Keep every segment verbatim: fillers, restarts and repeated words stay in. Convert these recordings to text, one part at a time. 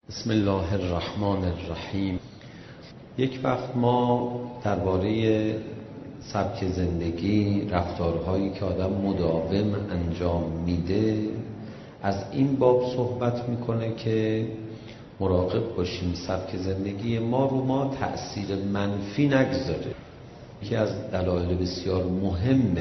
بسم الله الرحمن الرحیم. یک وقت ما درباره سبک زندگی، رفتارهایی که آدم مداوم انجام میده از این باب صحبت میکنه که مراقب باشیم سبک زندگی ما رو ما تأثیر منفی نگذاره. یکی از دلایل بسیار مهم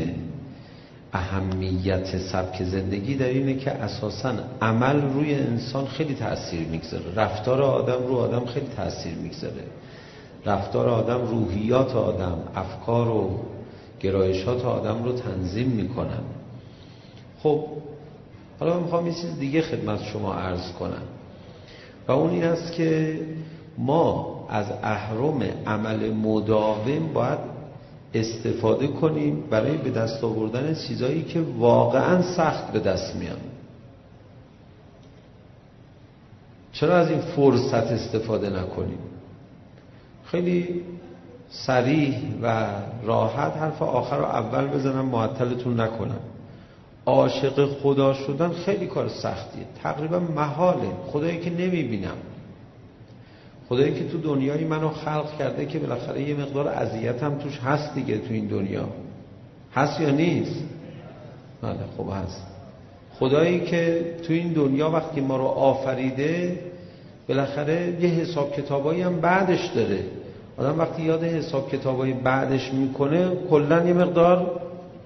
اهمیت سبک زندگی در اینه که اساساً عمل روی انسان خیلی تأثیر میگذاره، رفتار آدم رو آدم خیلی تأثیر میگذاره، رفتار آدم روحیات آدم، افکار و گرایشات آدم رو تنظیم میکنن. خب حالا من میخوام یه چیز دیگه خدمت شما عرض کنم و اون این است که ما از اهرم عمل مداوم باید استفاده کنیم برای به دست آوردن چیزایی که واقعا سخت به دست میان. چرا از این فرصت استفاده نکنیم؟ خیلی صریح و راحت حرف آخر رو اول بزنم، معطلتون نکنم. عاشق خدا شدن خیلی کار سختیه، تقریبا محاله. خدایی که نمیبینم، خدایی که تو دنیای منو خلق کرده که بالاخره یه مقدار اذیت هم توش هست دیگه. تو این دنیا هست یا نیست؟ بله خب هست. خدایی که تو این دنیا وقتی ما رو آفریده بالاخره یه حساب کتابایی هم بعدش داره. آدم وقتی یاد حساب کتابای بعدش میکنه کلا یه مقدار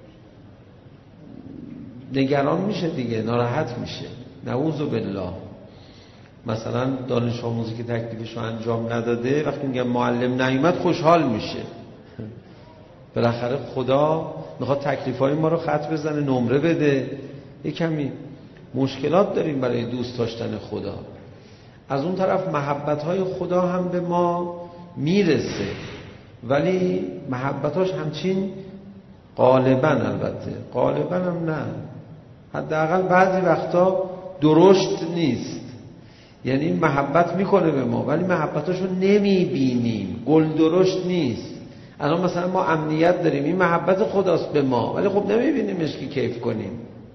نگران میشه دیگه، ناراحت میشه. نعوذ بالله. مثلا دانش آموزی که تکلیفش رو انجام نداده وقتی میگم معلم نیومد خوشحال میشه. بالاخره خدا میخواد تکلیفای ما رو خط بزنه، نمره بده. یه کمی مشکلات داریم برای دوست داشتن خدا. از اون طرف محبت‌های خدا هم به ما میرسه، ولی محبتاش همچین غالبا، البته غالبا هم نه، حداقل بعضی وقتا درشت نیست. یعنی محبت میکنه به ما ولی محبتاشو نمیبینیم، گل درشت نیست. الان مثلا ما امنیت داریم، این محبت خداست به ما ولی خب نمیبینیمش که کیف کنیم.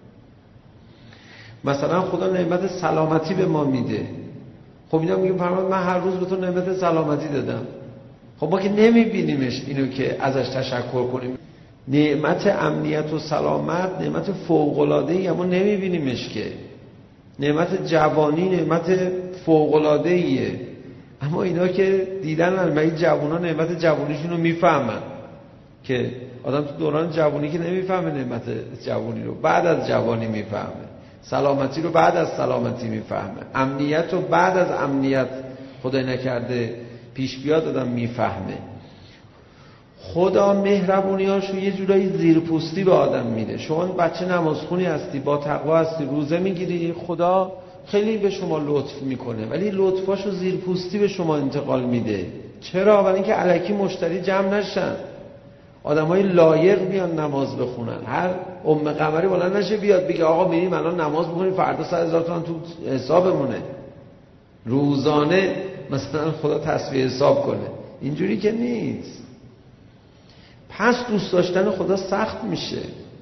مثلا خدا نعمت سلامتی به ما میده، خب اینا میگیم فرمان من هر روز به تو نعمت سلامتی دادم. خب ما که نمیبینیمش اینو که ازش تشکر کنیم. نعمت امنیت و سلامت نعمت فوق‌العاده‌ای اما نمیبینیمش که. نعمت جوانی نعمت فوق‌العاده‌ایه اما اینا که دیدن المعی جوونا نعمت جوانیشون رو میفهمن که آدم تو دوران جوانی که نمیفهمه نعمت جوانی رو، بعد از جوانی میفهمه. سلامتی رو بعد از سلامتی میفهمه. امنیت رو بعد از امنیت خدای نکرده پیش بیاد آدم میفهمه. خدا مهربونیاشو یه جورایی زیرپوستی به آدم میده. شما بچه نمازخونی هستی، با تقوا هستی، روزه میگیری، خدا خیلی به شما لطف میکنه ولی لطفاشو زیرپوستی به شما انتقال میده. چرا؟ برای اینکه الکی مشتری جمع نشن، آدمای لایق بیان نماز بخونن. هر ام قمری بلند نشه بیاد بگه آقا میریم الان نماز بخونیم فردا صد هزار تومان تو حسابمونه. روزانه مثلا خدا تصفیه حساب کنه، اینجوری که نیست. پس دوست داشتن خدا سخت میشه.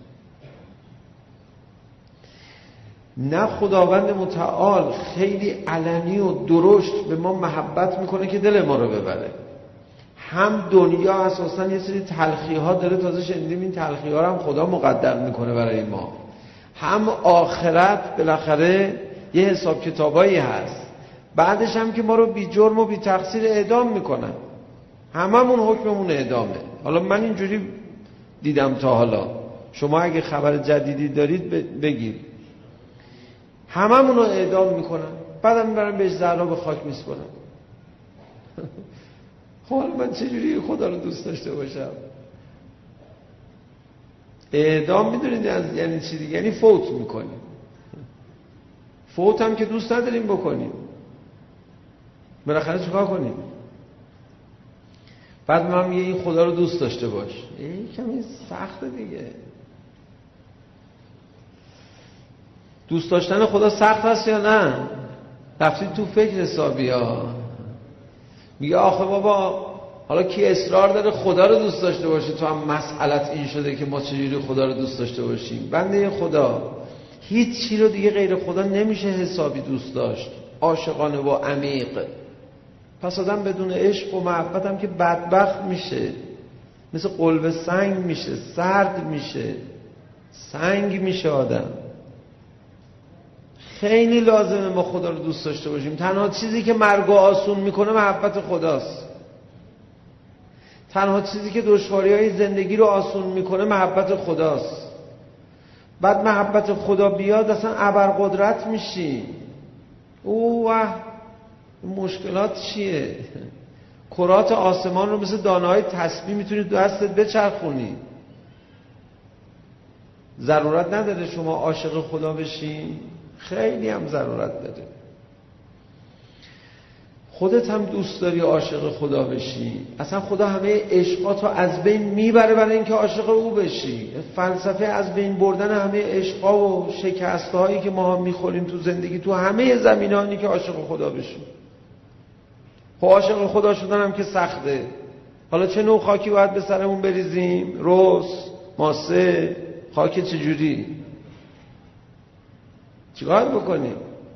نه خداوند متعال خیلی علنی و درشت به ما محبت میکنه که دل ما رو ببره. هم دنیا اساسا یه سری تلخی ها داره، تازه شنیدیم این تلخی ها رو هم خدا مقدر میکنه برای ما. هم آخرت بالاخره یه حساب کتابایی هست، بعدش هم که ما رو بی جرم و بی تقصیر اعدام میکنن. هممون حکممون اعدامه. حالا من اینجوری دیدم تا حالا، شما اگه خبر جدیدی دارید بگید. هممون رو اعدام میکنن، بعدم میبرن بهش زهرا به خاک میسپرن. خب من چجوری خدا رو دوست داشته باشم؟ اعدام میدونید یعنی چی دیگه؟ یعنی فوت میکنیم. فوت هم که دوست نداریم بکنیم، بالاخره چیکار کنیم؟ بعد من میگه این خدا رو دوست داشته باش. این کمی سخته دیگه. دوست داشتن خدا سخت هست یا نه؟ رفتید تو فکر حسابی ها. میگه آخه بابا حالا کی اصرار داره خدا رو دوست داشته باشه؟ تو هم مسئلت این شده که ما چجوری خدا رو دوست داشته باشیم؟ بنده خدا هیچ چی رو دیگه غیر خدا نمیشه حسابی دوست داشت. عاشقانه و عمیق. پس آدم بدون عشق و محبت هم که بدبخت میشه، مثل قلب سنگ میشه، سرد میشه، سنگ میشه آدم. خیلی لازمه ما خدا رو دوست داشته باشیم. تنها چیزی که مرگ آسون میکنه محبت خداست. تنها چیزی که دشواری‌های زندگی رو آسون میکنه محبت خداست. بعد محبت خدا بیاد اصلا ابرقدرت میشی. اوه مشکلات چیه؟ کرات آسمان رو مثل دانه‌های تسبیح میتونی دو دستت بچرخونی. ضرورت نداره شما عاشق خدا بشی؟ خیلی هم ضرورت داره. خودت هم دوست داری عاشق خدا بشی. اصلا خدا همه عشقاتو از بین میبره برای اینکه عاشق او بشی. فلسفه از بین بردن همه عشقا و شکست‌هایی که ما هم میخوریم تو زندگی، تو همه زمینانی که عاشق خدا بشیم. خب عاشق خدا شدن هم که سخته. حالا چه نوع خاکی باید به سرمون بریزیم؟ رس، ماسه، خاک چجوری؟ چیکار بکنیم؟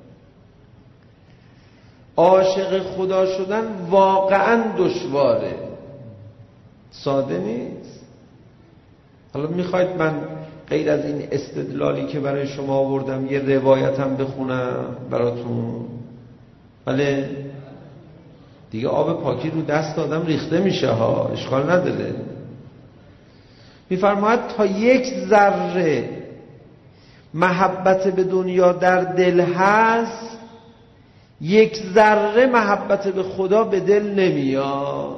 عاشق خدا شدن واقعا دشواره، ساده نیست. حالا میخواید من غیر از این استدلالی که برای شما آوردم یه روایتم بخونم براتون؟ بله دیگه آب پاکی رو دست آدم ریخته میشه ها، اشکال نداره. میفرماید تا یک ذره محبت به دنیا در دل هست، یک ذره محبت به خدا به دل نمیاد.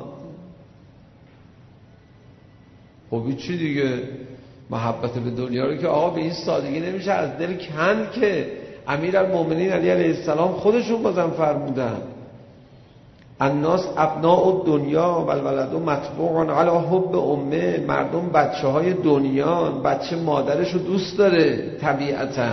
خب چی دیگه؟ محبت به دنیا رو که آقا به این سادگی نمیشه از دل کند که. امیرالمومنین علی علیه السلام خودشون بازم فرمودن الناس ابناء الدنیا و الولد مطبوع علی حب امه. مردم بچه های دنیا، بچه مادرش رو دوست داره طبیعتاً.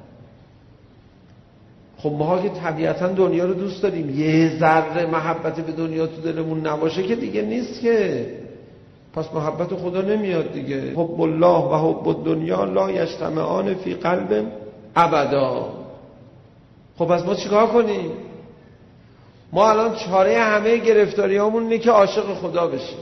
خب ما که طبیعتاً دنیا رو دوست داریم، یه ذره محبت به دنیا تو دلمون نباشه که دیگه نیست که. پس محبت خدا نمیاد دیگه. حب الله و حب الدنیا لا یجتمعان فی قلب ابدا. خب پس ما چیکار کنیم؟ ما الان چاره همه گرفتاریامون اینه که عاشق خدا بشیم.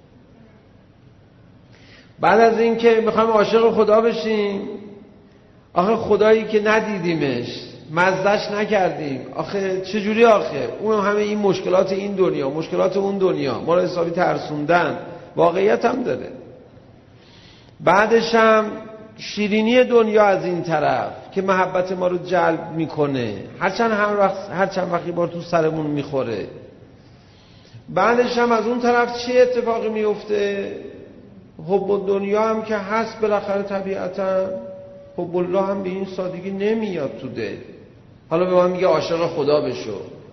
بعد از این که میخوایم عاشق خدا بشیم، آخه خدایی که ندیدیمش، مزدش نکردیم، آخه چجوری؟ آخه اون همه این مشکلات این دنیا، مشکلات اون دنیا ما رو حسابی ترسوندن. واقعیت هم داره. بعدش هم شیرینی دنیا از این طرف که محبت ما رو جلب میکنه، هرچند هر وقت هر چند وقتی بار تو سرمون میخوره. بعدش هم از اون طرف چه اتفاقی میفته؟ حب دنیا هم که هست بالاخره طبیعتا، حب الله هم به این سادگی نمیاد تو دل. حالا به من میگه عاشق خدا بشو.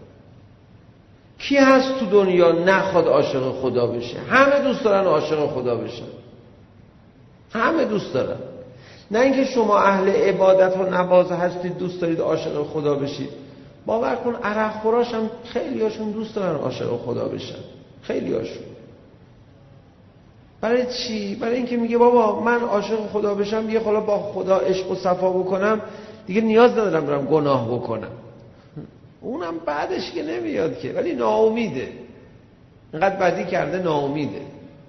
کی هست تو دنیا نخواد عاشق خدا بشه؟ همه دوست دارن عاشق خدا بشن، همه دوست دارن. نه اینکه شما اهل عبادت و نماز هستید دوست دارید عاشق خدا بشید. باور کن عرق خوراش هم خیلی هاشون دوست دارن عاشق خدا بشن، خیلی هاشون. برای چی؟ برای اینکه میگه بابا من عاشق خدا بشم، یه خلا با خدا عشق و صفا بکنم، دیگه نیاز ندارم برم گناه بکنم. اونم بعدش که نمیاد که، ولی ناامیده، اینقدر بدی کرده ناامیده.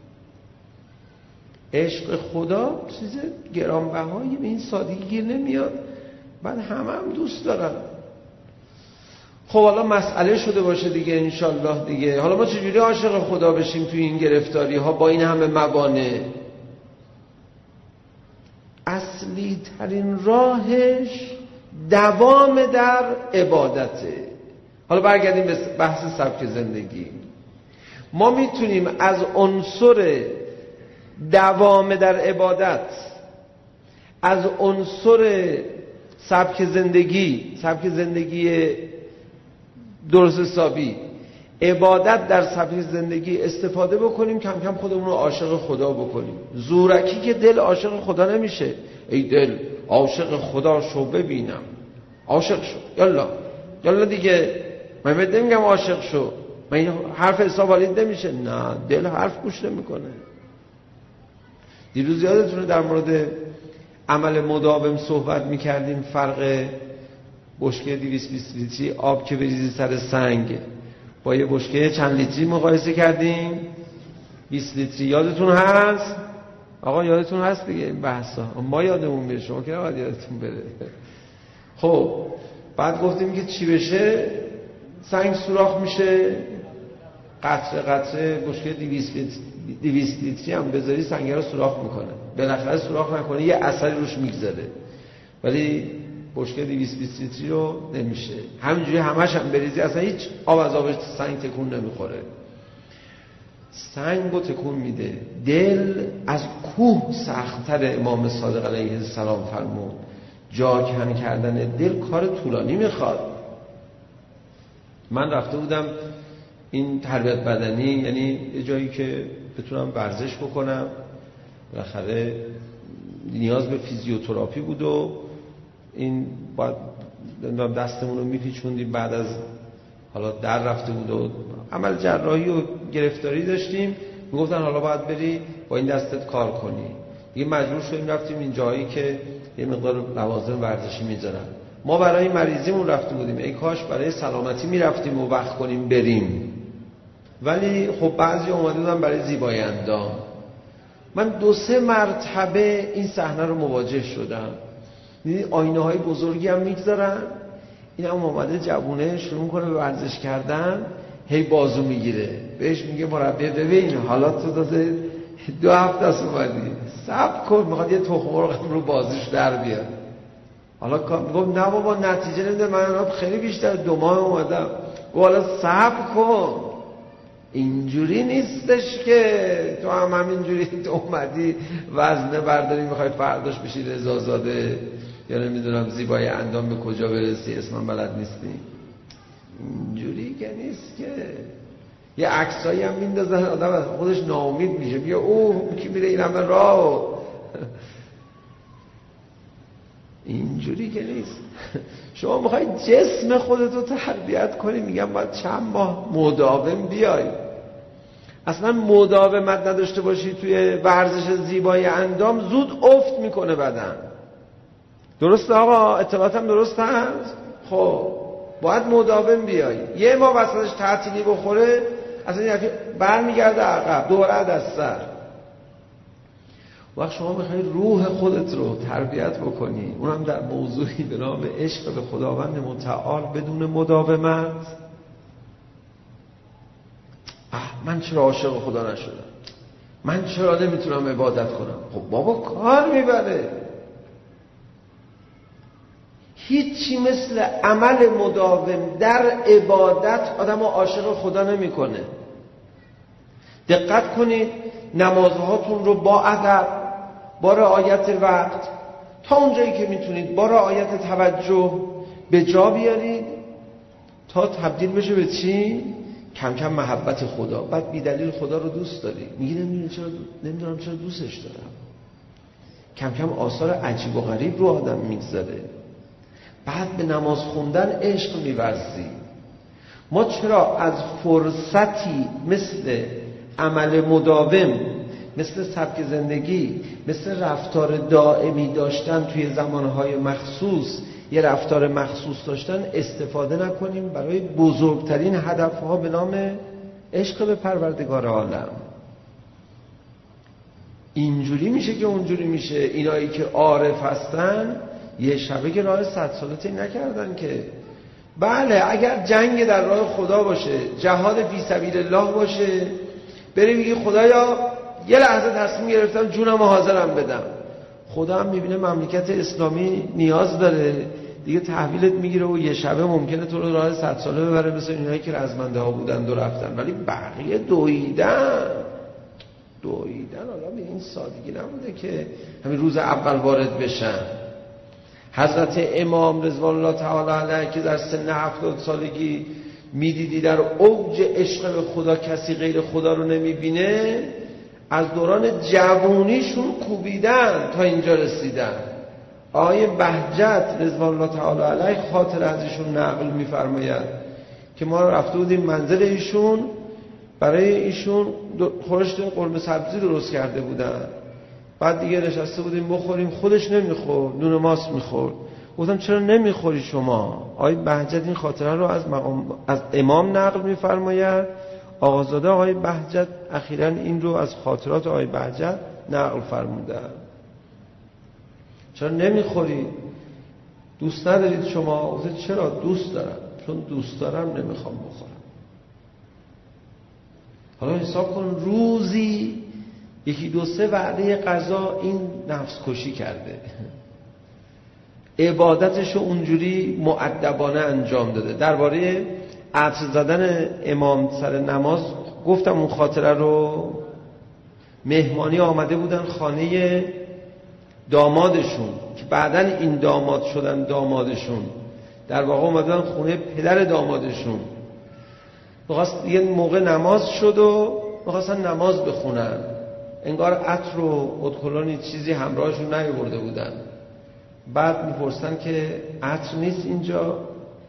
عشق خدا چیز گرانبهایی به این سادگی گیر نمیاد. بعد همه هم دوست دارن. خب حالا مسئله شده باشه دیگه انشالله دیگه. حالا ما چجوری عاشق خدا بشیم توی این گرفتاری ها با این همه موانع؟ اصلی ترین راهش دوام در عبادته. حالا برگردیم به بحث سبک زندگی. ما میتونیم از عنصر دوام در عبادت، از عنصر سبک زندگی، سبک زندگی درست حسابی، عبادت در سبک زندگی استفاده بکنیم، کم کم خودمون رو عاشق خدا بکنیم. زورکی که دل عاشق خدا نمیشه. ای دل عاشق خدا شو ببینم، عاشق شو، یالا یالا دیگه. من بهت نمیگم عاشق شو، من این حرف حساب حالید نمیشه. نه، دل حرف گوش نمیکنه. دیروز یادتونه در مورد عمل مداوم صحبت میکردیم، فرق بشکه دویست و بیست لیتری آب که بریزی سر سنگ با یه بشکه چند لیتری مقایسه کردیم؟ بیست لیتری. یادتون هست؟ آقا یادتون هست دیگه این بحثا؟ ما یادمون میره، شما که نباید یادتون بره. خب بعد گفتیم که چی بشه؟ سنگ سوراخ میشه، قطره قطره بشکه دویست لیتری هم بذاری سنگ رو سوراخ میکنه. بالاخره سوراخ نکنه یه اثری روش میگذاره، ولی بشکه دویست و بیست لیتری رو نمیشه. همینجوری همش هم بریزی اصلا هیچ آب از آبش سنگ تکون نمیخوره. سنگ رو تکون میده. دل از کوه سخت‌تر. امام صادق علیه السلام فرمود جا کن کردن دل کار طولانی میخواد. من رفته بودم این تربیت بدنی، یعنی یه جایی که بتونم ورزش بکنم، بالاخره نیاز به فیزیوتراپی بود و این باید دستمون رو میپیچوندیم، بعد از حالا در رفته بود و عمل جراحی و گرفتاری داشتیم، میگفتن حالا باید بری با این دستت کار کنی. دیگه مجبور شدیم رفتیم این جایی که یه مقدار لوازم ورزشی میذارن. ما برای مریضیمون رفته بودیم، ای کاش برای سلامتی میرفتیم و وقت کنیم بریم، ولی خب بعضی اومده بودن برای زیبایی اندام. من دو سه مرتبه این صحنه رو مواجه شدم. دیدی آینه های بزرگی هم میگذارن، این هم اومده جوونه شروع میکنه به ورزش کردن، هی بازو میگیره، بهش میگه مربی ببین حالا تو داده دو هفته است اومدی صبر کن، میخواد یه تخم مرغ رو بازیش در بیاد. حالا میگم نه بابا نتیجه نمیده، من خیلی بیشتر دو ماه اومدم. گفت حالا صبر کن، اینجوری نیستش که تو هم همینجوری تو اومدی وزنه برداری میخوای فرداش بشی رضازاده یا نمیدونم زیبای اندام به کجا برسی اسمم بلد نیستی. اینجوری که نیست که. یه عکسایی هم میندازن آدم از خودش ناامید میشه، میگه اوه کی میره این همه راه. اینجوری که نیست. شما میخوای جسم خودتو تربیت کنی، میگم باید چند ماه مداوم بیای. اصلا مداومت نداشته باشی توی ورزش زیبایی اندام زود افت میکنه بدن. درسته آقا؟ اطلاعاتم درست هست؟ خب باید مداوم بیای. یه ماه وسطش تعطیلی بخوره اصلا یه دفعه برمیگرده عقب دوباره از سر. وقت شما میخوای روح خودت رو تربیت بکنی، اونم در موضوعی به نام عشق به خداوند متعال بدون مداومت، اه من چرا عاشق خدا نشدم، من چرا نمیتونم عبادت کنم؟ خب بابا کار میبره. هیچی مثل عمل مداوم در عبادت آدم عاشق خدا نمیکنه. دقت کنید نمازهاتون رو با ادب، با رعایت وقت، تا اونجایی که میتونید با رعایت توجه به جا بیارید تا تبدیل بشه به چی؟ کم کم محبت خدا. بعد بی دلیل خدا رو دوست داری، میگی نمیدونم چرا نمیدونم چرا دوستش دارم. کم کم آثار عجیب و غریب رو آدم میگذاره. بعد به نماز خوندن عشق می‌ورزی. ما چرا از فرصتی مثل عمل مداوم، مثل سبک زندگی، مثل رفتار دائمی داشتن توی زمانهای مخصوص، یه رفتار مخصوص داشتن استفاده نکنیم برای بزرگترین هدفها به نام عشق به پروردگار عالم؟ اینجوری میشه که اونجوری میشه. اینایی که عارف هستن یه شبه که راه صد سالتی نکردن که. بله اگر جنگ در راه خدا باشه، جهاد فی سبیل الله باشه، بری میگی خدایا یه لحظه تصمیم گرفتم جونم حاضرم بدم، خدا هم میبینه مملکت اسلامی نیاز داره دیگه، تحویلت میگیره و یه شبه ممکنه تو رو راه صد ساله ببره، مثل اینایی که رزمنده ها بودن و رفتن. ولی بقیه دویدن دویدن حالا به این سادگی نبوده که همین روز اول وارد بشن. حضرت امام رضوان الله تعالی علیه که در سن هفتاد سالگی میدیدی در اوج عشق به خدا کسی غیر خدا رو نمیبینه، از دوران جوونیشون کوبیدن تا اینجا رسیدن. آقای بهجت رضوان الله تعالی علیه خاطر ازشون نقل میفرماید که ما رفته بودیم منزل ایشون، برای ایشون خورشت قرمه سبزی درست کرده بودن، بعد دیگه نشسته بودیم بخوریم، خودش نمیخورد، نون ماست میخورد. گفتم چرا نمیخوری شما؟ آقای بهجت این خاطره رو از مقام از امام نقل میفرماید. آقازاده آقای بهجت اخیراً این رو از خاطرات آقای بهجت نقل فرموده. چرا نمیخوری؟ دوست ندارید شما؟ گفتم چرا؟ دوست دارم، چون دوست دارم نمیخوام بخورم. حالا حساب کن روزی یکی دو سه وعده غذا این نفس کشی کرده، عبادتشو اونجوری مؤدبانه انجام داده. درباره عطر زدن امام سر نماز گفتم اون خاطره رو. مهمانی آمده بودن خانه دامادشون که بعدن این داماد شدن دامادشون، در واقع اومدن خونه پدر دامادشون. می‌خواست یه موقع نماز شد و می‌خواستن نماز بخونن، انگار عطر و ادکلونی چیزی همراهشون نیاورده بودن. بعد میپرسن که عطر نیست اینجا؟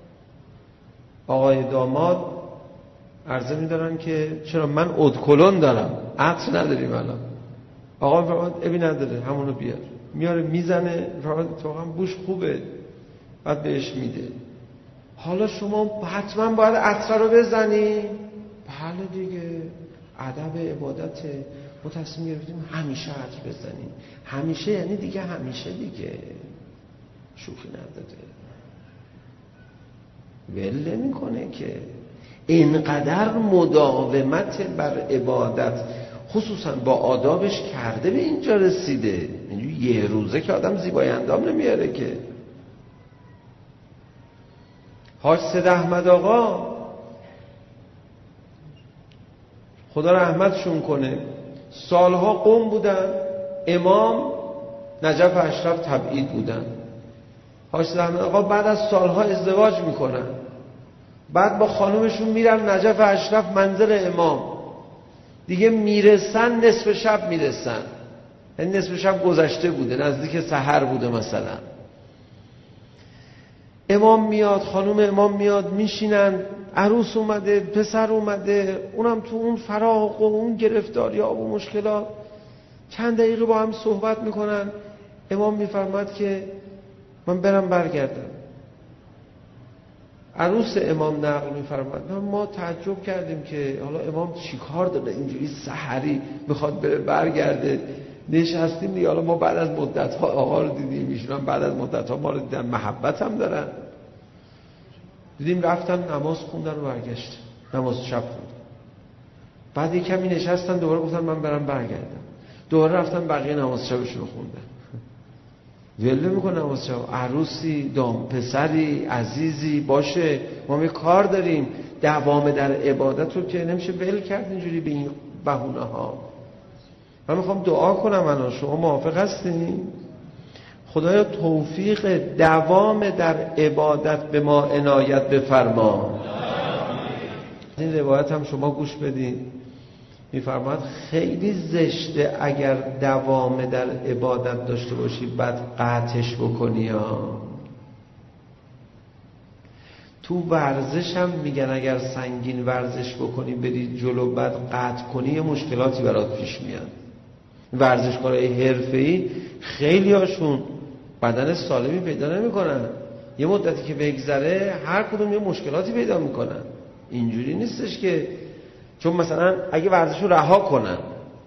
آقای داماد عرضه میدارن که چرا من ادکلون دارم، عطر نداریم الان. آقا میفرماد ابی نداره، همونو بیار. میاره میزنه، تو هم بوش خوبه، بعد بهش میده. حالا شما حتما باید عطر رو بزنی؟ بله دیگه، ادب عبادته. ما تصمیم گرفتیم همیشه عطر بزنیم. همیشه یعنی دیگه همیشه دیگه، شوخی نداره. ول نمی‌کنه که. اینقدر مداومت بر عبادت خصوصا با آدابش کرده به اینجا رسیده. اینجوری یه روزه که آدم زیبای اندام نمیاره که. حاج سید احمد آقا خدا رحمتشون کنه، سالها قم بودن، امام نجف اشرف تبعید بودن. حاج سید احمد آقا بعد از سالها ازدواج میکنن، بعد با خانومشون میرن نجف اشرف منزل امام. دیگه میرسن نصف شب میرسن، این نصف شب گذشته بوده، نزدیک سحر بوده مثلا. امام میاد، خانوم امام میاد، میشینن، عروس اومده، پسر اومده، اونم تو اون فراق و اون گرفتاری ها و مشکلات. چند دقیقه با هم صحبت میکنن. امام میفرماد که من برم برگردم. عروس امام نقل میفرماد ما تعجب کردیم که حالا امام چیکار داره اینجوری سحری میخواد بره برگرده. نشستیم دیگه، حالا ما بعد از مدت ها آقا رو دیدیم، ایشون بعد از مدت ها ما رو دیدن، محبت هم دارن. دیدیم رفتن نماز خوندن و برگشتن، نماز شب خوندن. بعد یک کمی نشستن، دوباره گفتن من برم برگردم. دوباره رفتن بقیه نماز شبشون رو خوندن. ول میکنه نماز شب. عروسی، دام پسری عزیزی باشه، ما یه کار داریم، دوام در عبادت رو که نمیشه ول کرد اینجوری به این بهونه ها. من میخوام دعا کنم الان، شما موافق هستین؟ خدایا توفیق دوام در عبادت به ما عنایت بفرما. این روایت هم شما گوش بدین. میفرماد خیلی زشته اگر دوام در عبادت داشته باشی بعد قطعش بکنی ها. تو ورزش هم میگن اگر سنگین ورزش بکنی بری جلو بعد قطع کنی یه مشکلاتی برات پیش میاد. ورزشکارای حرفه‌ای خیلی هاشون بدن سالمی پیدا نمیکنن، یه مدتی که بگذره هر کدوم یه مشکلاتی پیدا میکنن. اینجوری نیستش که چون مثلا اگه ورزش رو رها کنن،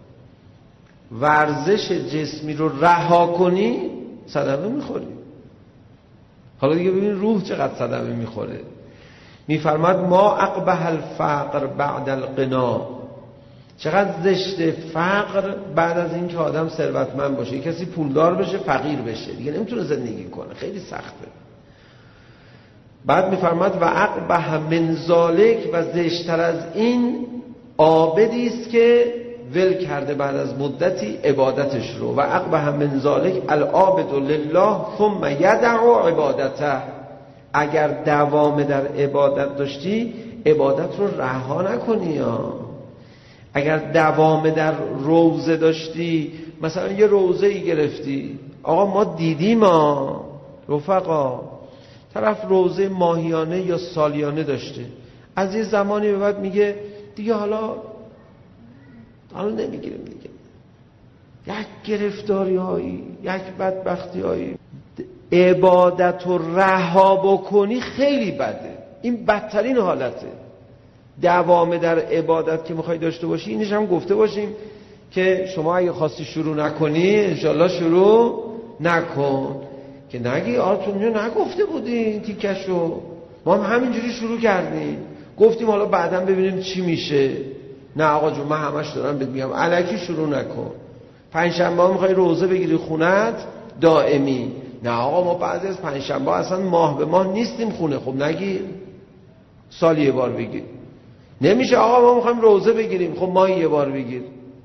ورزش جسمی رو رها کنی صدمه میخوری. حالا دیگه ببین روح چقدر صدمه میخوره. میفرماد ما اقبح الفقر بعد الغنا، چقدر زشت فقر بعد از این که آدم ثروتمند باشه. کسی پولدار بشه فقیر بشه دیگه نمیتونه زندگی کنه، خیلی سخته. بعد میفرماد و اقبح من ذالک، و زشتر از این عابدی است که ول کرده بعد از مدتی عبادتش رو. و اقبح من ذالک العابد لله ثم یدع عبادته، اگر دوام در عبادت داشتی عبادت رو رها نکنی ها. اگر دوام در روزه داشتی، مثلا یه روزه ای گرفتی، آقا ما دیدیم ها رفقا، طرف روزه ماهیانه یا سالیانه داشته، از یه زمانی به بعد میگه دیگه حالا حالا نمیگیریم دیگه. یک گرفتاری هایی، یک بدبختی هایی، عبادت رو رها بکنی خیلی بده. این بدترین حالته. دوام در عبادت که میخوای داشته باشی، اینش هم گفته باشیم که شما اگه خواستی شروع نکنی انشالله شروع نکن، که نگی آتون نگفته بودی این تیکشو، ما هم همینجوری شروع کردیم گفتیم حالا بعداً ببینیم چی میشه. نه آقا جون، من همش دارم بهت میگم الکی شروع نکن. پنجشنبه ها میخوای روزه بگیری خونت دائمی، نه آقا ما بعد از پنجشنبه اصلا ماه به ماه نیستیم خونه. خب نگیر، سالی یه بار بگیر. نمیشه آقا ما میخوایم روزه بگیریم، خب ماهی یه بار بگیر.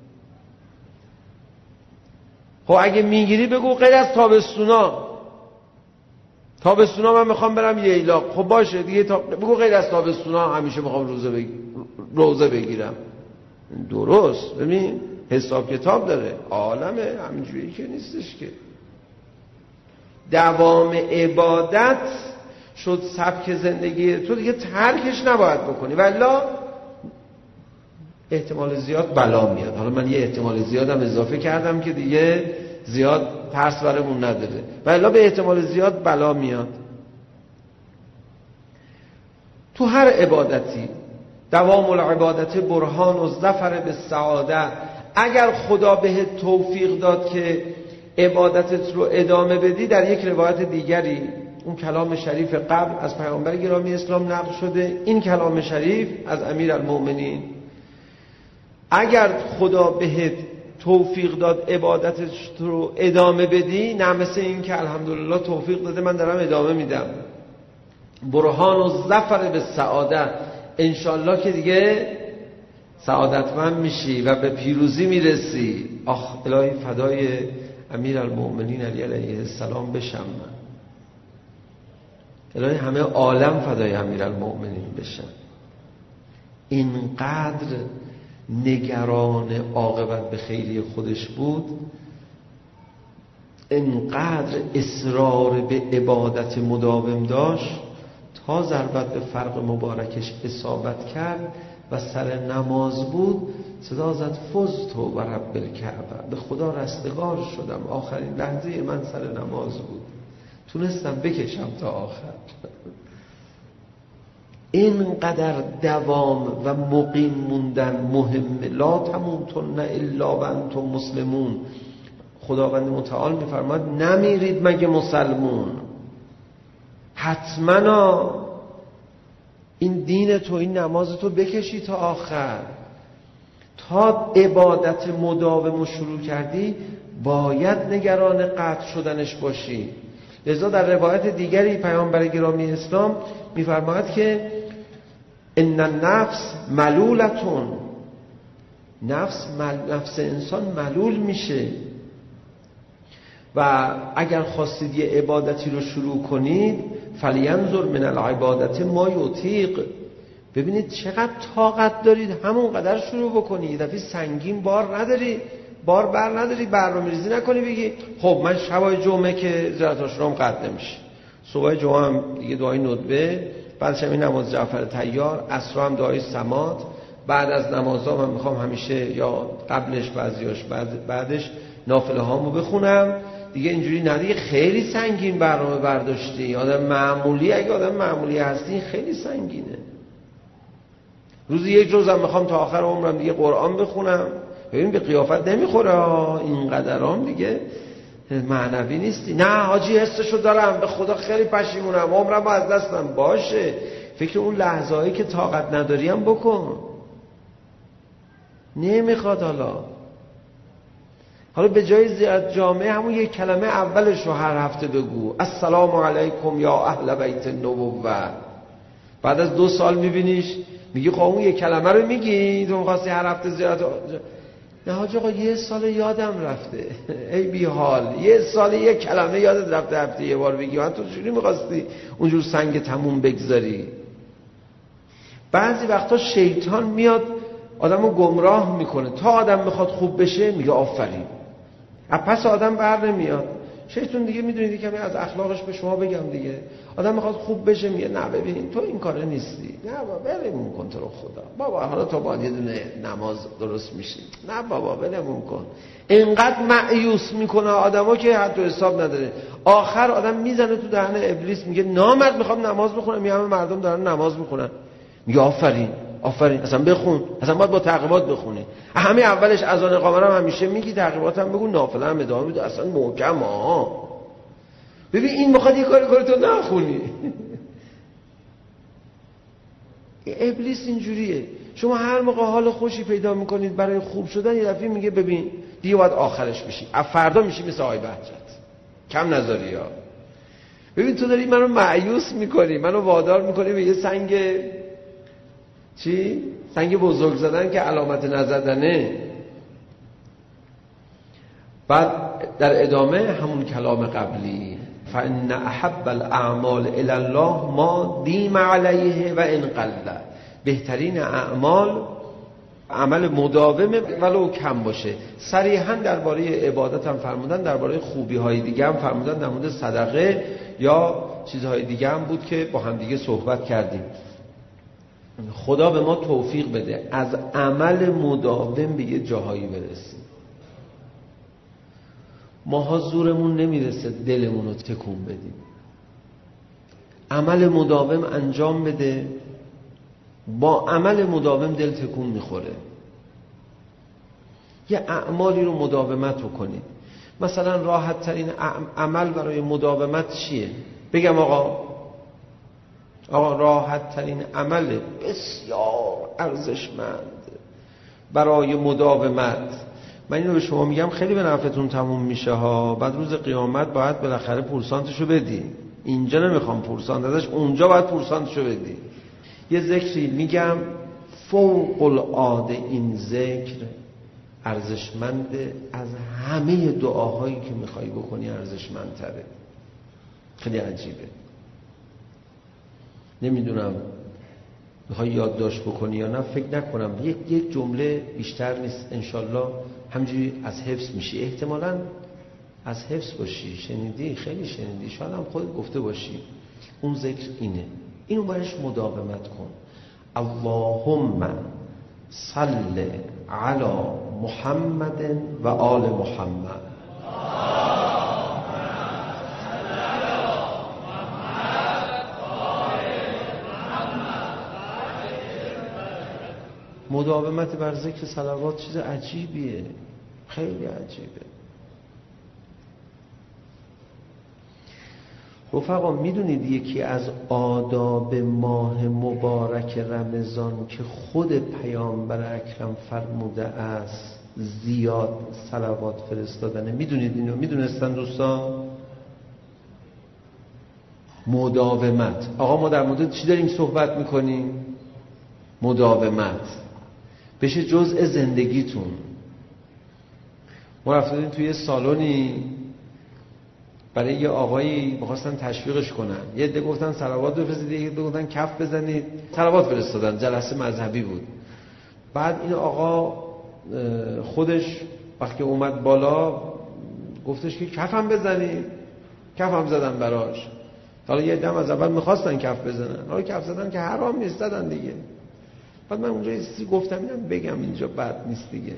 خب اگه میگیری بگو غیر از تابستونا، تابستونا من میخوام برم ییلاق، خب باشه دیگه تا... بگو غیر از تابستونا همیشه میخوام روزه بگیر... روزه بگیرم. درست، ببین حساب کتاب داره، عالمه همینجوری که نیستش که. دوام عبادت شد سبک زندگی تو دیگه، ترکش نباید بکنی والا احتمال زیاد بلا میاد. حالا من یه احتمال زیادم اضافه کردم که دیگه زیاد ترس برمون نداره، والا به احتمال زیاد بلا میاد. تو هر عبادتی دوام العبادت برهان و ظفر به سعاده. اگر خدا بهت توفیق داد که عبادتت رو ادامه بدی، در یک روایت دیگری اون کلام شریف قبل از پیامبر گرامی اسلام نقل شده، این کلام شریف از امیرالمؤمنین، اگر خدا بهت توفیق داد عبادتت رو ادامه بدی، نه مثل این که الحمدلله توفیق داده من دارم ادامه میدم، برهان و ظفر به سعاده، انشالله که دیگه سعادتمند میشی و به پیروزی میرسی. آخ الهی فدای امیرالمؤمنین علی علیه السلام بشم من، الهی همه عالم فدای امیرالمؤمنین بشم. اینقدر نگران عاقبت به خیری خودش بود، اینقدر اصرار به عبادت مداوم داشت تا ضربت به فرق مبارکش اصابت کرد و سر نماز بود، صدا زد فزت و رب الکعبه، به خدا رستگار شدم، آخرین لحظه من سر نماز بود، تونستم بکشم تا آخر. اینقدر دوام و مقیم موندن مهمه. لا تموتن الا و انتم مسلمون. خداوند متعال میفرماد نمیرید مگه مسلمون. حتما این دین تو، این نماز تو بکشی تا آخر. تا عبادت مداوم شروع کردی باید نگران قطع شدنش باشی. لذا در روایت دیگری پیامبر گرامی اسلام میفرماید که ان النفس ملولتون، نفس مل... نفس انسان ملول میشه و اگر خواستید یه عبادتی رو شروع کنید فلینظر من العبادت ما یطیق، ببینید چقدر طاقت دارید همون قدر شروع بکنید. یه دفعه سنگین بار نداری، بار بر نداری، برنامه‌ریزی نکنی بگی خب من شبای جمعه که زیارت آشورام قد نمیشه، صبح جمعه هم دیگه دعای ندبه، بعدش هم این نماز جعفر طیار، عصر هم دعای سمات، بعد از نمازها من میخوام همیشه یا قبلش بعضیاش بعد بعدش نافله هامو بخونم دیگه. اینجوری نه دیگه، خیلی سنگین برنامه برداشتی. آدم معمولی اگه آدم معمولی هستی خیلی سنگینه. روزی یک روزم میخوام تا آخر عمرم دیگه قرآن بخونم، ببین به قیافت نمیخوره این قدرام دیگه معنوی نیستی. نه حاجی حسشو دارم، به خدا خیلی پشیمونم، عمرم از دستم. باشه، فکر اون لحظه‌ای که طاقت نداریم بکن. نمیخواد حالا حالا به جای زیارت جامعه همون یک کلمه اولش رو هر هفته بگو، السلام علیکم یا اهل بیت النبوه. بعد از دو سال میبینیش میگی خب اون یک کلمه رو میگی تو می‌خواستی هر هفته زیارت. نه حاج آقا یه سال یادم رفته. ای بی حال، یه سال یه کلمه یادت رفته هفته یه بار بگی. من تو چجوری می‌خواستی اونجور سنگ تموم بگذاری؟ بعضی وقتا شیطان میاد آدمو گمراه میکنه تا آدم میخواد خوب بشه میگه آفرین، از پس آدم بر نمیاد. شیطان دیگه میدونید کمی از اخلاقش به شما بگم دیگه. آدم میخواد خوب بشه میگه نه ببین تو این کاره نیستی، نه بابا ولمون کن تو رو خدا، بابا حالا تو باید یه دونه نماز درست میشی، نه بابا ولمون کن. اینقدر مایوس میکنه آدمو که حد و حساب نداره. آخر آدم میزنه تو دهن ابلیس میگه نامرد میخوام نماز بخونم، میگه همه مردم دارن نماز میخونن. میگه آفرین آفرین اصلا بخون، اصلا باید با تعقیبات بخونی. همه اولش اذان قامر هم همیشه میگی، تعقیبات هم بگو، نافله هم ادامه بده، اصلا محکم ها. ببین این میخواد یه کاری کنه تو نخونی. ابلیس اینجوریه. شما هر موقع حال خوشی پیدا میکنید برای خوب شدن، یه دفعه میگه ببین دیگه باید آخرش بشی، از فردا میشی مثل آقای بهجت، کم نذاری ها. ببین تو داری منو مایوس میکنی، منو وادار میکنی به یه سنگ چی؟ سنگ بزرگ زدن که علامت نزدنه. بعد در ادامه همون کلام قبلی فإن أحب الأعمال إلى الله ما دیم علیه و ان قل. بهترین اعمال عمل مداومه ولو کم باشه. صریحا درباره عبادت هم فرمودن، درباره خوبی های دیگه هم فرمودن، در مورد صدقه یا چیزهای دیگه هم بود که با هم دیگه صحبت کردیم. خدا به ما توفیق بده از عمل مداوم به یه جاهایی برسیم. ماها زورمون نمیرسه دلمون رو تکون بدیم. عمل مداوم انجام بده، با عمل مداوم دل تکون میخوره. یه اعمالی رو مداومت رو کنید. مثلا راحت ترین عمل برای مداومت چیه؟ بگم آقا آقا راحت ترین عمل بسیار ارزشمند برای مداومت، من اینو به شما میگم خیلی به نفعتون تموم میشه ها. بعد روز قیامت باید بالاخره پورسانتشو بدی. اینجا نمیخوام پورسانت ازش، اونجا باید پورسانتشو بدی. یه ذکری میگم فوق العاده، این ذکر ارزشمند از همه دعاهایی که میخوای بکنی ارزشمندتره. خیلی عجیبه. نمیدونم میخوای یادداشت بکنی یا نه، فکر نکنم یک یک جمله بیشتر نیست. انشالله همینجوری از حفظ میشی، احتمالاً از حفظ باشی، شنیدی، خیلی شنیدی، شاید هم خودت گفته باشی. اون ذکر اینه، اینو برش مداومت کن. اللهم صل علی محمد و آل محمد. مداومت بر ذکر صلوات چیز عجیبیه، خیلی عجیبه. رفقا میدونید یکی از آداب ماه مبارک رمضان که خود پیامبر اکرم فرموده است زیاد صلوات فرستادنه؟ میدونید اینو؟ میدونستن دوستان؟ مداومت. آقا ما در مورد چی داریم صحبت میکنیم؟ مداومت بشه جزء زندگیتون. ما رفتیم توی سالونی برای یه آقایی می‌خواستن تشویقش کنن، یه عده گفتن صلوات بفرستید، یه عده گفتن کف بزنید. صلوات فرستادن، جلسه مذهبی بود. بعد این آقا خودش وقتی اومد بالا گفتش که کفم بزنید. کفم زدن براش. حالا یه عده از اول می‌خواستن کف بزنن، حالا کف زدن که حرام نیست زدن دیگه. بعد من اونجا چیزی گفتم اینم بگم اینجا بد نیست دیگه.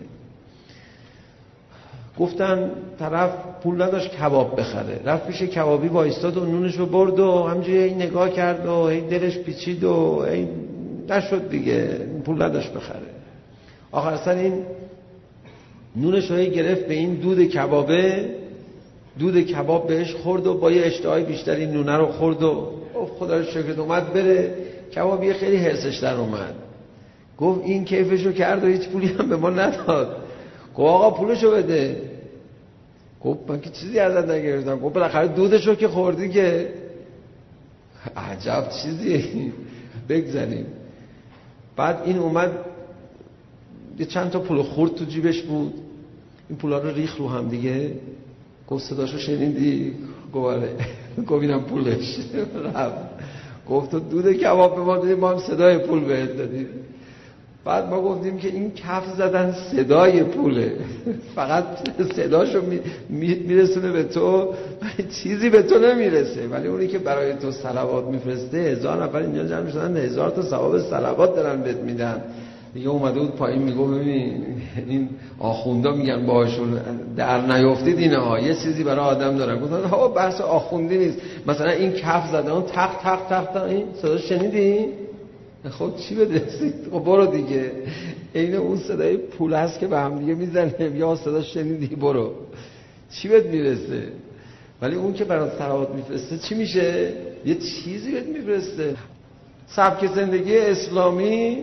گفتن طرف پول نداشت کباب بخره، رفت پیش کبابی وایستاد و نونشو برد و همینجوری این نگاه کرد و این دلش پیچید و این نشد دیگه، پول نداشت بخره. آخر سر این نونشو گرفت به این دود کبابه، دود کباب بهش خورد و با یه اشتهای بیشتری نونه رو خورد و خدا رو شکر اومد بره. کبابی خیلی حرصش در اومد، گفت این کیفشو کرد و هیچ پولی هم به ما نداد. گفت آقا پولشو بده. گفت من که چیزی ازت نگرفتم. گفت بالاخره دودشو که خوردی که. عجب چیزی. بگذاریم. بعد این اومد یه چند تا پول خورد تو جیبش بود، این پولا رو ریخ رو هم دیگه. گفت صداشو شنیدی؟ گفت آره. گفت اینم پولش. رفت. گفت تو دود کباب به ما دادی، ما هم صدای پول بهت دادیم. بعد ما گفتیم که این کف زدن صدای پوله، فقط صداشو میرسونه به تو، چیزی به تو نمیرسه. ولی اونی که برای تو صلوات میفرسته، هزار نفر اینجا جمع میشدن هزار تا ثواب صلوات دارن بهت میدن. دیگه اومده بود پایین میگه ببین این آخوندا میگن باهاشون در نیافتید اینها، یه چیزی برای آدم دارن. گفتن ها بحث آخوندی نیست، مثلا این کف زدن اون تق تق تق تق این صدا شنیدی؟ خب چی بدرسید؟ خب برو دیگه، این اون صدای پول هست که به هم دیگه میزنه، یا صدا شنیدی برو، چی بهت میرسه؟ ولی اون که برای صلوات میفرسته چی میشه؟ یه چیزی بهت میفرسته. سبک زندگی اسلامی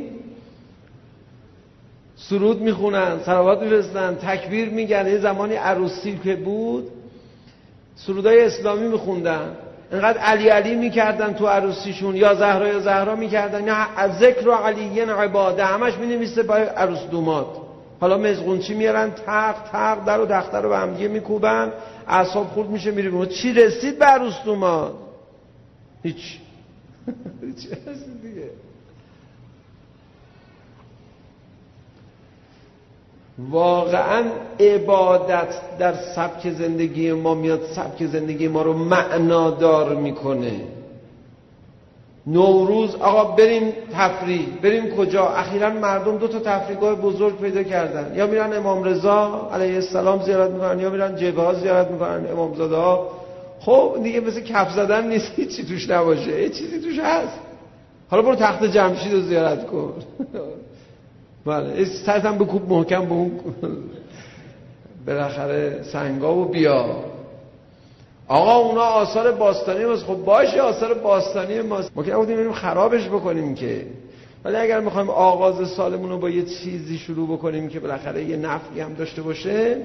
سرود میخونن، صلوات میفرستن، تکبیر میگن. یه زمانی عروسی که بود سرودای اسلامی میخوندن، اینقدر علی علی میکردن تو عروسیشون، یا زهرا یا زهرا میکردن، نه ذکر علی عباده، همش مینویسه با عروس دومات. حالا مزغونچی میارن تق تق در و دختر رو به هم دیگه میکوبن، اعصاب خورد میشه میره. چی رسید به عروس دومات؟ هیچ هیچ رسید دیگه. واقعا عبادت در سبک زندگی ما میاد، سبک زندگی ما رو معنادار میکنه. نوروز آقا بریم تفریح، بریم کجا؟ اخیراً مردم دو تا تفریحگاه بزرگ پیدا کردن، یا میرن امام رضا علیه السلام زیارت میکنن، یا میرن جبهه ها زیارت میکنن، امامزاده ها. خب دیگه مثل کف زدن نیست، هیچی توش نباشه، یه چیزی توش هست. حالا برو تخت جمشید رو زیارت کن. بله سرت هم بکوب محکم به اون بالاخره سنگا و بیا. آقا اونا آثار باستانی ماست، خب باشه آثار باستانی ماست، ما که نبودیم بریم خرابش بکنیم که. ولی اگر میخوایم آغاز سالمون رو با یه چیزی شروع بکنیم که بالاخره یه نفعی هم داشته باشه.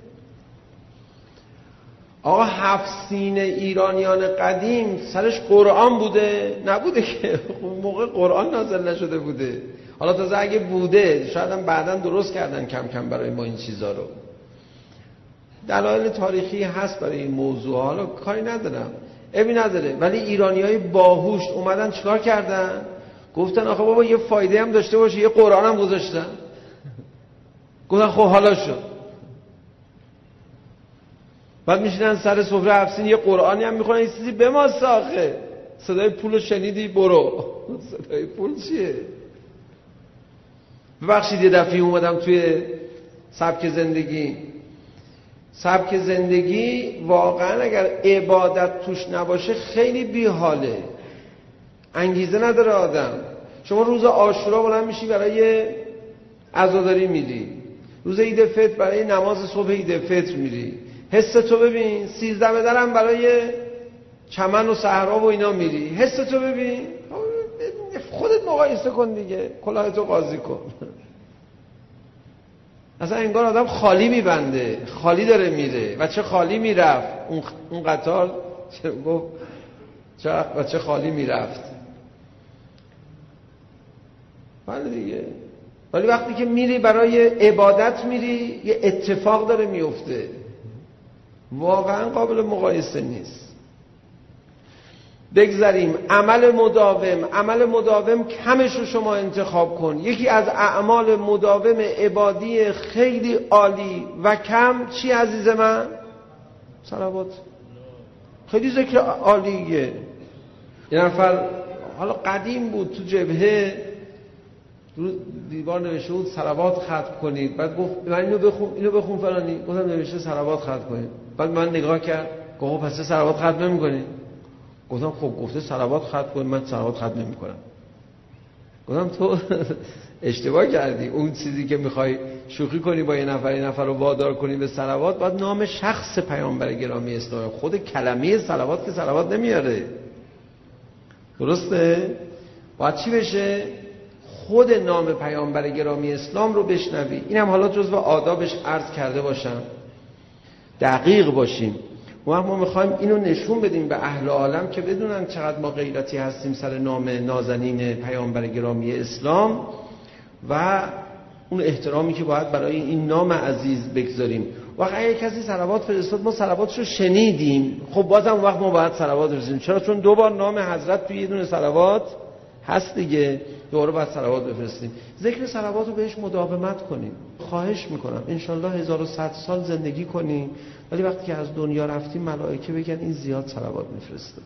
آقا هفت سین ایرانیان قدیم سرش قرآن بوده؟ نبوده که، اون موقع قرآن نازل نشده بوده. حالا تازه اگه بوده شاید هم بعداً درست کردن کم کم برای ما این چیزا رو. دلایل تاریخی هست برای این موضوع، حالا کاری ندارم، عیبی نداره. ولی ایرانیای باهوش اومدن چیکار کردن؟ گفتن آخه بابا یه فایده هم داشته باشه، یه قرآن هم گذاشتن. گفتن خب حالا شد. بعد میشینن سر سفره هفسین یه قرآنی هم میخونن، یه چیزی به ما ساخه. صدای پولو شنیدی برو. صدای پول چیه؟ ببخشید یه دفعه اومدم توی سبک زندگی. سبک زندگی واقعا اگر عبادت توش نباشه خیلی بیحاله، انگیزه نداره آدم. شما روز عاشورا بلند میشی برای عزاداری میری، روز عید فطر برای نماز صبح عید فطر میری. حس تو ببین، سیزده بدرم برای چمن و صحرا و اینا میری. حس تو ببین، خودت مقایسه کن دیگه، کلاهتو قاضی کن. اصلا انگار آدم خالی میبنده، خالی داره میره. و چه خالی میرفت اون اون قطار، چه گفت چه و چه خالی میرفت. ولی دیگه ولی وقتی که میری برای عبادت میری، یه اتفاق داره میفته، واقعا قابل مقایسه نیست. بگذاریم عمل مداوم. عمل مداوم کمش رو شما انتخاب کن. یکی از اعمال مداوم عبادی خیلی عالی و کم چی عزیز من؟ صلوات. خیلی ذکر عالیه. یه نفر حالا قدیم بود تو جبهه رو دیوار نوشته بود صلوات ختم کنید. بعد گفت من اینو بخون اینو بخون فلانی. گفتم نوشته صلوات ختم کنید. بعد من نگاه کرد گفت پس صلوات ختم نمی‌کنی؟ گفتم خب گفته صلوات ختم کنید، من صلوات ختم نمی‌کنم. گفتم تو اشتباه کردی. اون چیزی که می‌خوای شوخی کنی با یه نفر، یه نفر رو وادار کنی به صلوات، باید نام شخص پیامبر گرامی اسلام، خود کلمه صلوات که صلوات نمیاره. درسته؟ باید چی بشه؟ خود نام پیامبر گرامی اسلام رو بشنوی. اینم حالا جزو آدابش عرض کرده باشم، دقیق باشیم. ما ما میخوایم اینو نشون بدیم به اهل عالم که بدونن چقدر ما غیرتی هستیم سر نام نازنین پیامبر گرامی اسلام و اون احترامی که باید برای این نام عزیز بگذاریم. وقتی اگه کسی صلوات فرستاد ما صلواتشو شنیدیم، خب بازم وقت ما باید صلوات بفرستیم. چرا؟ چون دو بار نام حضرت توی یه دونه صلوات هست دیگه. دوباره باید صلوات بفرستیم. ذکر صلوات رو بهش مداومت کنیم. خواهش میکنم انشالله هزار و صد سال زندگی کنیم، ولی وقتی که از دنیا رفتیم ملائکه بگن این زیاد صلوات میفرسته.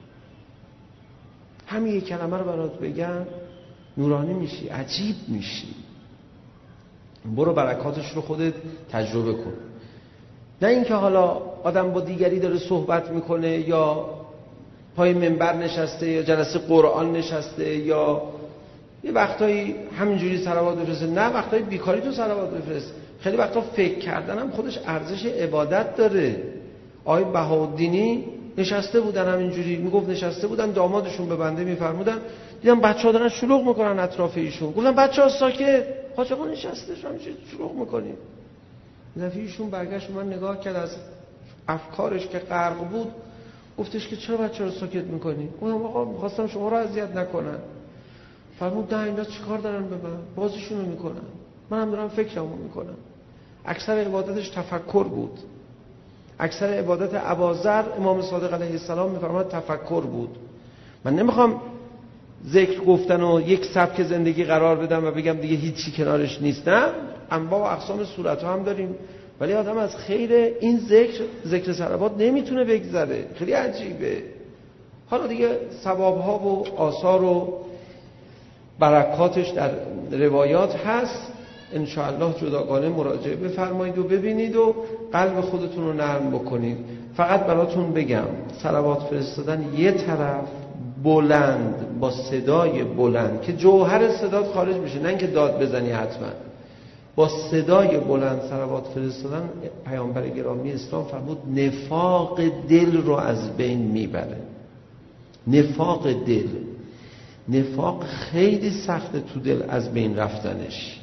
همین یک کلمه رو برات بگن نورانی میشی، عجیب میشی. برو برکاتش رو خودت تجربه کن. نه اینکه حالا آدم با دیگری داره صحبت میکنه یا پای منبر نشسته یا جلسه قرآن نشسته یا یه وقتایی همینجوری صلوات بفرسته، نه وقتایی بیکاری تو صلوات بفرست. خیلی وقتا فکر کردن هم خودش ارزش عبادت داره. آقای بهاءالدینی نشسته بودن همینجوری، میگفت نشسته بودن دامادشون به بنده میفرمودن، دیدم بچه‌ها دارن شلوغ میکنن اطراف ایشون، گفتم بچه‌ها ساکت، حاج آقا نشسته شما چه شلوغ میکنین؟ دفعه ایشون برگشت من نگاه کرد، از افکارش که غرق بود گفتش که چرا بچه‌ها رو ساکت میکنی؟ گفتم آقا می‌خواستم شما رو اذیت نکنن. فرمود نه اینا چیکار دارن به من؟ بازیشون رو میکنن، من هم دارم فکرمو میکنم. اکثر عبادتش تفکر بود. اکثر عبادت اباذر امام صادق علیه السلام میفرماد تفکر بود. من نمیخوام ذکر گفتن و یک سبک زندگی قرار بدم و بگم دیگه هیچی کنارش نیست، نه، انواع و اقسام صورت‌ها هم داریم، ولی آدم از خیر این ذکر ذکر صلوات نمیتونه بگذره. خیلی عجیبه. حالا دیگه ثواب‌ها و آثار و برکاتش در روایات هست، ان شاء الله جداگانه مراجعه بفرمایید و ببینید و قلب خودتون رو نرم بکنید. فقط براتون بگم صلوات فرستادن یه طرف بلند با صدای بلند که جوهر صدات خارج بشه، نه اینکه داد بزنی، حتما با صدای بلند صلوات فرستادن پیامبر گرامی اسلام فرمود نفاق دل رو از بین میبره. نفاق دل، نفاق خیلی سخته تو دل از بین رفتنش.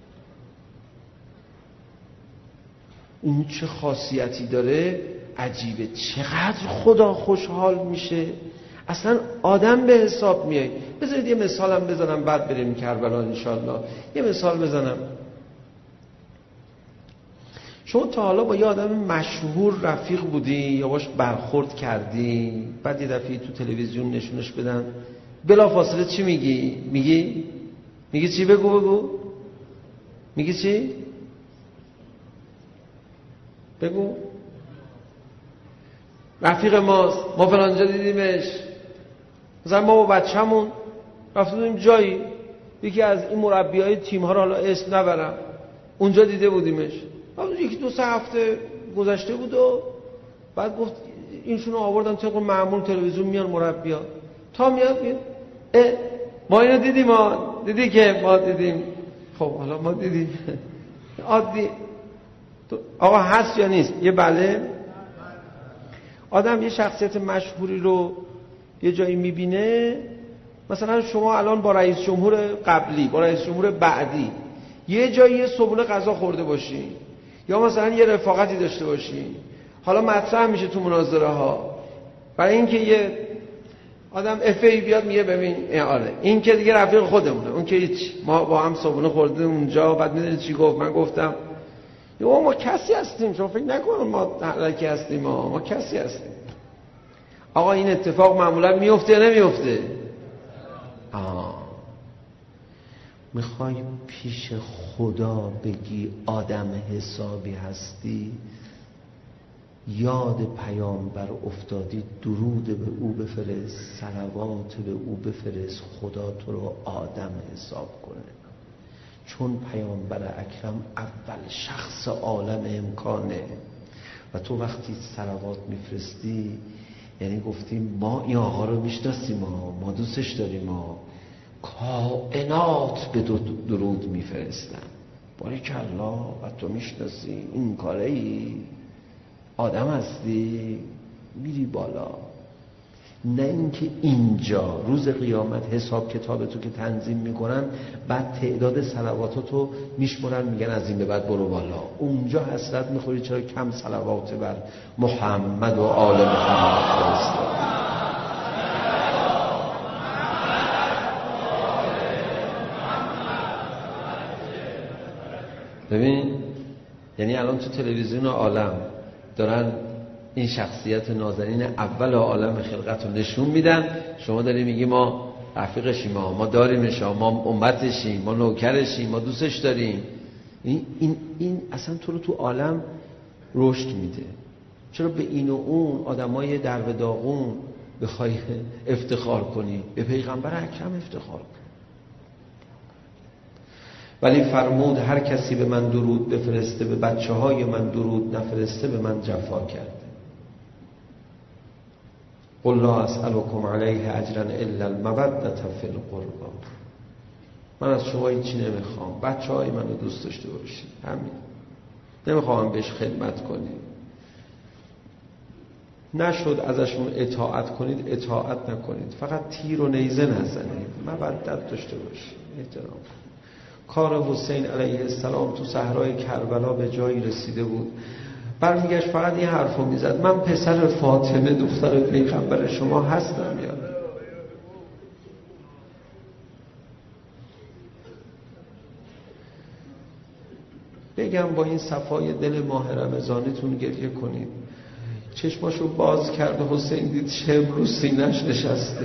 اون چه خاصیتی داره عجیبه، چقدر خدا خوشحال میشه، اصلا آدم به حساب میای. بذارید یه مثالم بزنم بعد بریم کربلا انشالله. یه مثال بزنم. شما تا حالا با یه آدم مشهور رفیق بودی یا باش برخورد کردی، بعد یه دفعه تو تلویزیون نشونش بدن، بلا فاصله چی میگی؟ میگی؟ میگی چی؟ بگو بگو میگی چی؟ بگو. رفیق ماست، ما فلانجا دیدیمش. مثلا ما با بچه‌مون رفته بودیم جایی، یکی از این مربیای تیم ها رو حالا اسم نبرم، اونجا دیده بودیمش. یکی دو سه هفته گذشته بود و بعد گفت اینشونو آوردن طبق معمول تلویزیون میان مربیا، تا میاد میاد اه ما اینو دیدیم، ما دیدی که ما دیدیم. خب حالا ما دیدیم عادی. آقا هست یا نیست؟ یه بله. آدم یه شخصیت مشهوری رو یه جایی میبینه، مثلا شما الان با رئیس جمهور قبلی با رئیس جمهور بعدی یه جایی یه صبحونه غذا خورده باشی یا مثلا یه رفاقتی داشته باشی، حالا مطرح میشه تو مناظره ها، برای اینکه یه آدم افی بیاد میگه ببین آره این که دیگه رفیق خودمونه، اون که هیچ، ما با هم صبحونه خوردیم اونجا، بعد میدونید چی گفت؟ من گفتم یا ما کسی هستیم، شما فکر نکنم ما حلکی هستیم، ما ما کسی هستیم. آقا این اتفاق معمولا میفته یا نمیفته؟ آه میخوای پیش خدا بگی آدم حسابی هستی، یاد پیامبر افتادی، درود به او بفرست، صلوات به او بفرست، خدا تو رو آدم حساب کنه. چون پیامبر اکرم اول شخص عالم امکانه و تو وقتی صلوات میفرستی یعنی گفتیم ما این آقا رو میشناسیم، ما ما دوستش داریم، ما کائنات به درود میفرستن. باریکالله و تو میشناسی این کاره ای، آدم هستی، میری بالا. نه اینکه اینجا روز قیامت حساب کتاب تو که تنظیم میکنن بعد تعداد صلواتاتو میشمرن میگن از این به بعد برو بالا، اونجا حسرت میخوری چرا کم صلوات بر محمد و آل محمد فرستادی. ببین یعنی الان تو تلویزیون عالم دارن این شخصیت نازنین اول عالم خلقت رو نشون میدن، شما داری میگی ما رفیقشیم، ما ما داریمش، ما امتشیم، ما نوکرشیم، ما دوستش داریم. این این این اصلا تو رو تو عالم رشد میده. چرا به این و اون آدمای درب داغون بخوای افتخار کنی؟ به پیغمبر اکرم افتخار کن. ولی فرمود هر کسی به من درود بفرسته، به بچه های من درود نفرسته، به من جفا کرده. قل لا اسألكم علیه اجرا الا المودة فی القربى. من از شما هیچی نمیخوام، بچه های منو دوست داشته باشید، همین. نمیخوام بهش خدمت کنید. نشد ازشون اطاعت کنید، اطاعت نکنید، فقط تیر و نیزه نزنید، مودت داشته باشید، احترام. کار حسین علیه السلام تو صحرای کربلا به جایی رسیده بود، برمیگشت فقط این حرفو میزد: من پسر فاطمه دختر پیغمبر شما هستم یا نه؟ بگم با این صفای دل ماه رمضانیتون گریه کنید. چشماشو باز کرد، حسین دید شمع رو سینه‌اش نشسته.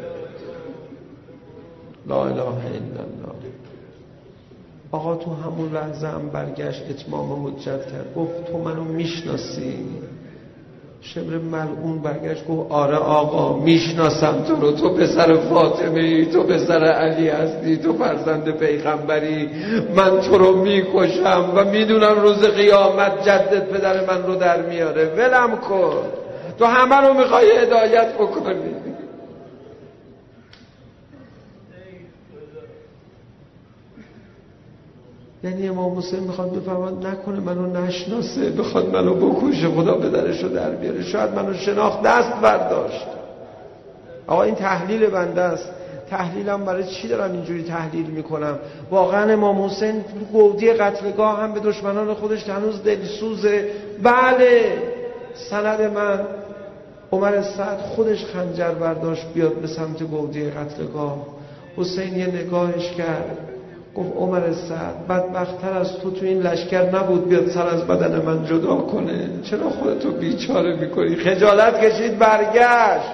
لا اله الا الله. آقا تو همون لحظه هم برگشت، اتمام حجت کرد، گفت تو منو میشناسی؟ شمر ملعون برگشت گفت آره آقا میشناسم تو رو، تو پسر فاطمه ای، تو پسر علی هستی، تو فرزند پیغمبری، من تو رو میکشم و میدونم روز قیامت جدت پدر من رو در میاره، ولم کن، تو همه رو میخوای هدایت بکنی. یعنی امام حسین میخواد بفرماد نکنه منو نشناسه، بخواد منو بکشه، خدا پدرش رو در بیاره، شاید منو شناخت دست برداشت. آقا این تحلیل بنده است. تحلیلم برای چی دارم اینجوری تحلیل میکنم؟ واقعا امام حسین گودی قتلگاه هم به دشمنان خودش هنوز دلسوزه. بله، سند من عمر سعد خودش خنجر برداشت بیاد به سمت گودی قتلگاه. حسین یه نگاهش کرد، گفت عمر سعد بدبخت‌تر از تو تو این لشکر نبود بیاد سر از بدن من جدا کنه، چرا خودتو بیچاره میکنی؟ خجالت کشید برگشت.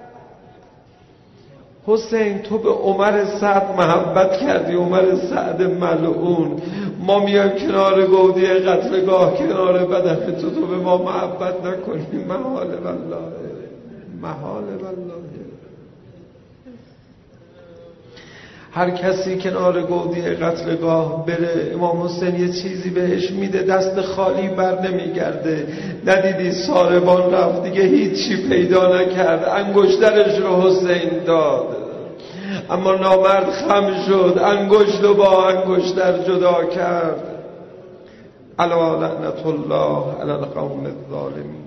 حسین تو به عمر سعد محبت کردی، عمر سعد ملعون. ما میایم کنار گودی قتلگاه، کنار بدن تو، تو به ما محبت نکنی؟ محال والله، محال والله. هر کسی کنار گودی قتلگاه بره، امام حسین یه چیزی بهش میده، دست خالی بر نمیگرده. ندیدی ساربان رفت دیگه هیچی پیدا نکرد، انگشترش رو حسین داد، اما نامرد خم شد، انگشت رو با انگشتر جدا کرد. الا لعنت الله علی القوم الظالمین.